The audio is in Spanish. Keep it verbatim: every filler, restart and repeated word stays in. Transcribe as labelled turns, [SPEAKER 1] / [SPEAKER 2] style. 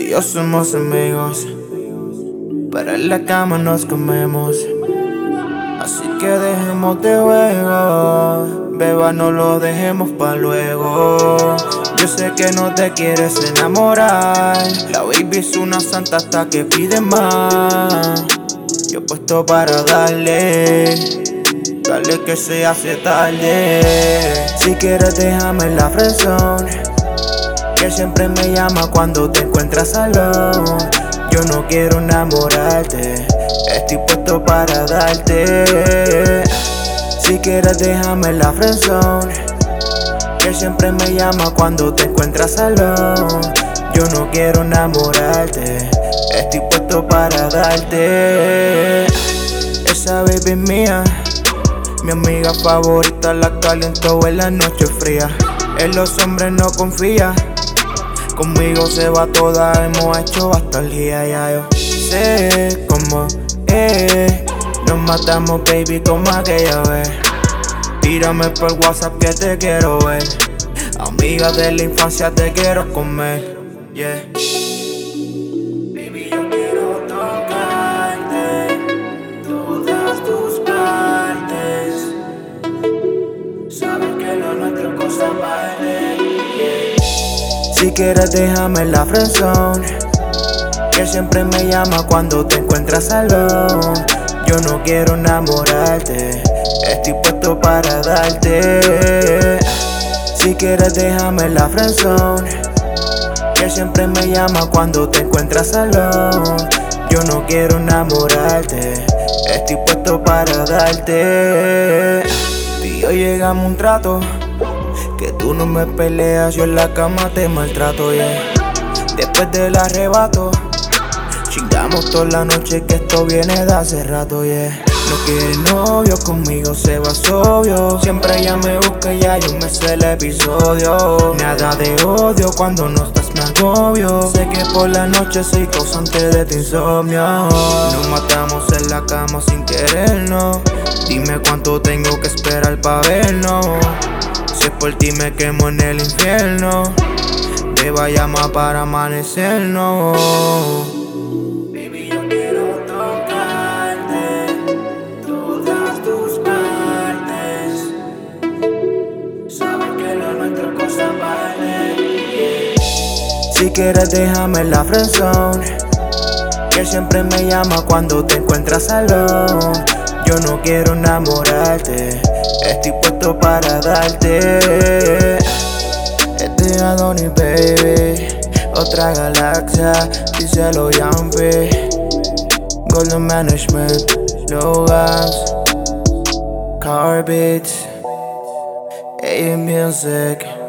[SPEAKER 1] y yo somos amigos, pero en la cama nos comemos. Así que dejemos de juego, beba, no lo dejemos pa' luego. Yo sé que no te quieres enamorar, la baby es una santa hasta que pide más. Yo puesto para darle, dale que se hace tarde. Si quieres déjame en la friendzone, que siempre me llama cuando te encuentras alone. Yo no quiero enamorarte, estoy puesto para darte. Si quieres déjame en la friendzone, que siempre me llama cuando te encuentras alone. Yo no quiero enamorarte, estoy puesto para darte. Esa baby es mía, mi amiga favorita, la caliento en la noche fría. En los hombres no confía, conmigo se va toda, hemos hecho hasta el día. Ya yo sé cómo es, nos matamos baby como aquella vez. Tírame por WhatsApp que te quiero ver, amiga de la infancia te quiero comer, yeah. Baby, yo quiero tocarte todas tus partes, sabes que lo nuestro cosa vale, yeah. Si quieres déjame en la friendzone, que siempre me llama cuando te encuentras alone. Yo no quiero enamorarte, estoy puesto para darte. Si quieres déjame en la friendzone, que siempre me llama cuando te encuentras alone. Yo no quiero enamorarte, estoy puesto para darte. Tú y yo llegamos a un trato, que tú no me peleas, yo en la cama te maltrato, yeah. Después del arrebato, chingamos toda la noche, que esto viene de hace rato, yeah. No quiere novio, conmigo se va sobrio. Siempre ella me busca y ya yo me sé el episodio. Nada de odio, cuando no estás me agobio. Sé que por la noche soy causante de tu insomnio. Nos matamos en la cama sin querernos. Dime cuánto tengo que esperar pa' vernos. Si es por ti me quemo en el infierno, beba llama para amanecernos. Si quieres déjame en la friendzone, que siempre me llama cuando te encuentras alone. Yo no quiero enamorarte, estoy puesto para darte. Este es Adonis baby, otra galaxia, díselo Yampi. Golden Management, Logas, Car Beats, A M Music.